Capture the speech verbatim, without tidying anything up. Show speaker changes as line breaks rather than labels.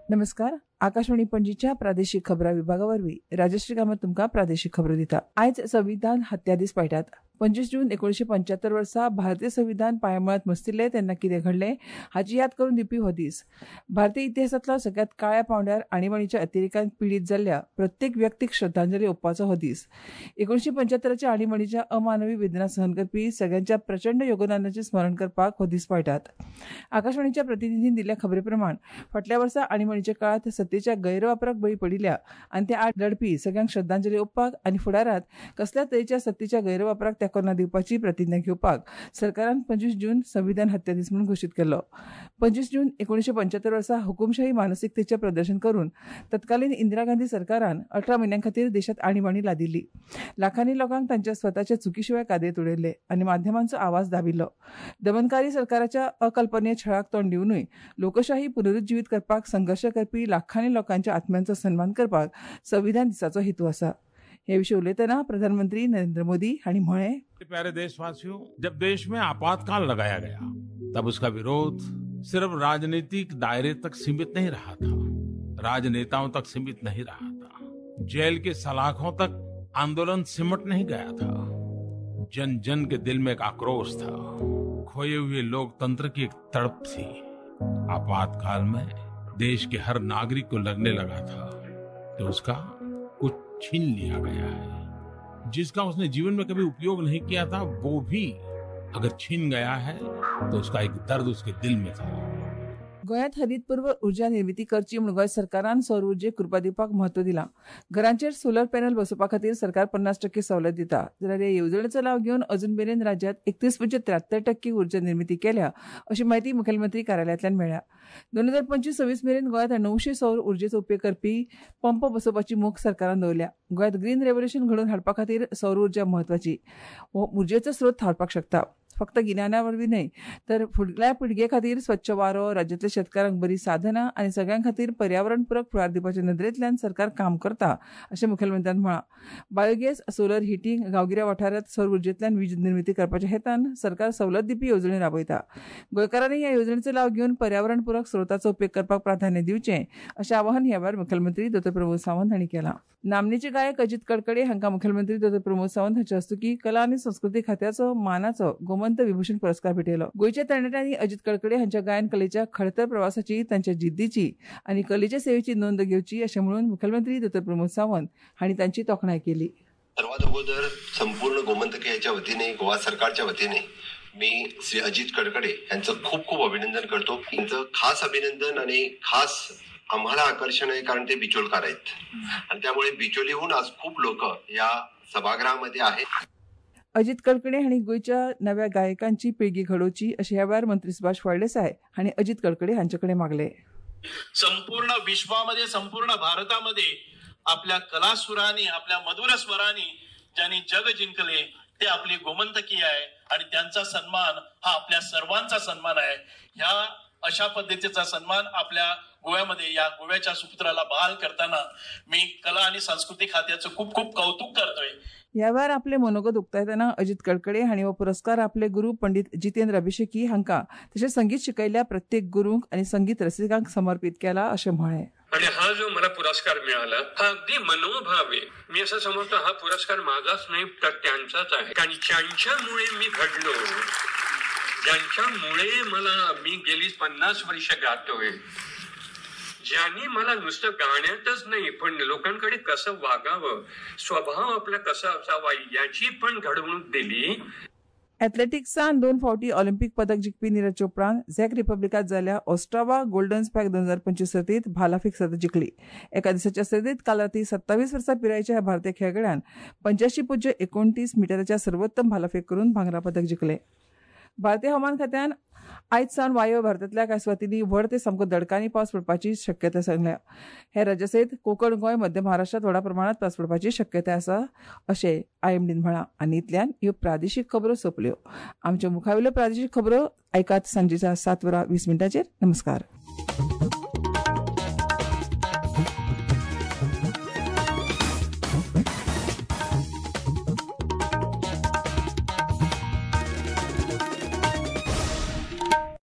नमस्कार. आकाशवाणी पणजीच्या प्रादेशिक खबरां विभागावरवीं राजश्री कामत तुमकां प्रादेशिक खबरो दिता. आयज संविधान हत्या दीस पायतात. पंचवीस जून एकोणीशे पंच्यात्तर वर्सा भारतीय संविधान पांयमळांत मस्तिल्ले तेन्ना कितें घडलें हाची याद करून दिवपी हो दीस. भारतीय इतिहासांतलो सगळ्यात काळ्या पांवड्यार आणिबाणीच्या अतिरेकान पिडीत जाल्ल्या प्रत्येक व्यक्तीक श्रद्धांजली ओंपपाचो हो दीस. एकोणीशे पंच्यात्तराच्या आणिबाणीच्या अमानवी वेदना सहन करपी सगळ्यांच्या प्रचंड योगदानाचें स्मरण करपाक हो दीस पायतात. आकाशवाणीच्या प्रतिनिधीन दिल्ल्या खबरे प्रमाण फाटल्या वर्सा आणिबाणीच्या काळात सत्तेच्या गैरवापराक बळी पडिल्ल्या आनी ते आड लढपी सगळ्यांक श्रद्धांजली ओंपपाक आनी फुडारात कसल्या तरेच्या सत्तेच्या गैरवापराक तेंको न दिवपाची प्रतिज्ञा घेवपाक सरकारान पंचवीस जून संविधान हत्या दीस म्हणून घोशीत केल्लो. पंचवीस जून एकोणीशे पंच्यात्तर वर्सा हुकुमशाही मानसिकतेचें प्रदर्शन करून तत्कालीन इंदिरा गांधी सरकारान अठरा म्हयन्यां खातीर देशांत आणिबाणी लादिल्ली. लाखांनी लोकांक तांच्या स्वताच्या चुकी शिवाय कादेत उडयले आनी माध्यमांचो आवाज दाबिल्लो. दमनकारी सरकाराच्या अकल्पनीय छळाक तोंड दिवनूय लोकशाही पुनरुज्जीवीत करपाक संघर्श करपी लाखांनी लोकांच्या आत्म्यांचो सन्मान करपाक संविधान दिसाचो हेतू आसा. हे विषय उलयतना प्रधानमंत्री नरेंद्र मोदी हांणी म्हळें,
प्यारे देशवासियों, जब देश में आपातकाल लगाया गया तब उसका विरोध सिर्फ राजनीतिक दायरे तक सीमित नहीं रहा था, राजनेताओं तक सीमित नहीं रहा था, जेल के सलाखों तक आंदोलन सिमट नहीं गया था. जन जन के दिल में एक आक्रोश था, खोए हुए लोकतंत्र की एक तड़प थी. आपातकाल में देश के हर नागरिक को लगने लगा था कि उसका कुछ छीन लिया गया है. जिसका उसने जीवन में कभी उपयोग नहीं किया था वो भी अगर छीन गया है तो उसका एक दर्द उसके दिल में था.
गोंयांत हरितपूर्व उर्जा निर्मिती करची म्हूण गोंय सरकारान सौर उर्जेक कृपा दिवपाक म्हत्व दिलां. घरांचेर सोलर पॅनल बसोवपा खातीर सरकार पन्नास टक्के सवलत दिता. जाल्यार ह्या येवजणेचो लाव घेवन अजून मेरेन राज्यांत एकतीस पुज्य त्र्याहत्तर टक्के उर्जा निर्मिती केल्या अशी माहिती मुखेलमंत्री कार्यालयांतल्यान मेळ्ळ्या. दोन हजार पंचवीस सव्वीस मेरेन गोंयांत णवशे सौर उर्जेचो उपेग करपी पंप बसोवपाची मोख सरकारान दवरल्या. गोंयांत ग्रीन रेव्होल्युशन घडोवन हाडपा खातीर सौर उर्जा म्हत्वाची. हो उर्जेचो स्रोत थारपाक शकता. फक्त गिन्याना वरवीं न्हय तर फुडल्या पिळगे खातीर स्वच्छ वारो, राज्यांतल्या शेतकारांक बरी साधनां आनी सगळ्यां खातीर पर्यावरणपूरक फुडार दिवपाच्या नदरेंतल्यान सरकार काम करता अशें मुखेलमंत्र्यान म्हळां. बायोगॅस, सोलर हिटिंग, गांवगिऱ्या वाठारांत सौर उर्जेंतल्यान वीज निर्मिती करपाच्या हेतान सरकार सवलत दिवपी येवजणी राबयता. गोंयकारांनी ह्या येवजणेचो लाव घेवन पर्यावरणपूरक स्रोताचो उपेग करपाक प्राधान्य दिवचें अशें आवाहन ह्या वेळार मुखेलमंत्री डॉ प्रमोद सावंत हांणी केलां. नामनेचे गायक अजित कडकडे हांकां मुखेलमंत्री डॉ प्रमोद सावंत हांचे हस्तुकीं कला आनी संस्कृती खात्याचो मानाचो गोमंत विभूषण पुरस्कार भेटयलो. गोंयच्या तरणाट्यांनी अजित कडकडे हांच्या गायन कलेच्या खडतर प्रवासाची, तांच्या जिद्दीची आनी कलेच्या सेवेची नोंद घेवची अशें म्हणून मुखेलमंत्री डॉ प्रमोद सावंत हांणी तांची तोखणाय केली.
सर्वात अगोदर संपूर्ण गोमंतकीयाच्या वतीने, गोवा सरकारच्या वतीने मी श्री अजित कडकडे यांचं खूप खूप अभिनंदन करतो. त्यांचं खास अभिनंदन आणि खास आम्हाला आकर्षण आहे कारण ते बिचोलकार आहेत आणि त्यामुळे बिचोलीहून आज खूप लोक या सभागृहामध्ये आहेत.
अजित कडकडे हांणी गोंयच्या नव्या गायकांची पिळगी घडोवची अशें ह्या वेळार मंत्री सुभाष फळदेसाय हांणी अजित कडकडे हांचे कडेन मागले.
संपूर्ण विश्वामध्ये, संपूर्ण भारतामध्ये आपल्या कलासुरांनी, आपल्या मधुर स्वरांनी ज्यांनी जग जिंकले ते आपली गोमंतकीय आहे आणि त्यांचा सन्मान हा आपल्या सर्वांचा सन्मान आहे. ह्या अशा पद्धतीचा सन्मान आपल्या गोव्यामध्ये, या गोव्याच्या सुपुत्राला बहाल करताना मी कला आणि संस्कृती खात्याचं खूप खूप कौतुक करतोय.
ह्या वेळार आपले मनोगत उक्तायतना अजित कडकडे हांणी हो पुरस्कार आपले गुरू पंडित जितेंद्र अभिषेकी हांकां तशेंच संगीत शिकयल्ल्या प्रत्येक गुरूंक आनी संगीत रसिकांक समर्पित केला अशें म्हळें.
आणि हा जो मला पुरस्कार मिळाला हा अगदी मनोभावे, मी असं समजतो हा पुरस्कार माझाच नाही तर त्यांचाच आहे. कारण ज्यांच्यामुळे मी घडलो, ज्यांच्यामुळे मला मी गेली पन्नास वर्ष गातोय, ज्यांनी मला नुसतं गाण्यातच नाही पण लोकांकडे कसं वागावं, स्वभाव आपला कसा असावा याची पण घडवणूक दिली.
एथलेटिक्सांत दोन फावटी ऑलिंपिक पदक जिखपी नीरज चोप्रान झॅक रिपब्लिकांत जाल्ल्या ऑस्ट्रावा गोल्डन स्पॅक दोन हजार पंचवीस सर्तींत भालाफेक सर्त जिखली. एका दिसाच्या सर्तींत काल राती सत्तावीस वर्सां पिरायेच्या ह्या भारतीय खेळगड्यान पंच्याऐंशी पुज्य एकोणतीस मिटराच्या सर्वोत्तम भालाफेक करून भांगरा पदक जिखलें. भारतीय हवामान खात्यान आयज सावन वायव्य भारतांतल्या कांय सुवातींनी व्हड ते सामको दडकानी पावस पडपाची शक्यताय सांगल्या. हेर राज्यां सयत कोंकण, गोंय, मध्य महाराष्ट्रांत व्हड प्रमाणांत पावस पडपाची शक्यताय आसा अशें आयएमडीन म्हळां. आनी इतल्यान ह्यो प्रादेशीक खबरो सोंपल्यो. आमच्यो मुखावेल्यो प्रादेशीक खबरो आयकात सांजेच्या सात वरां वीस मिनटांचेर. नमस्कार.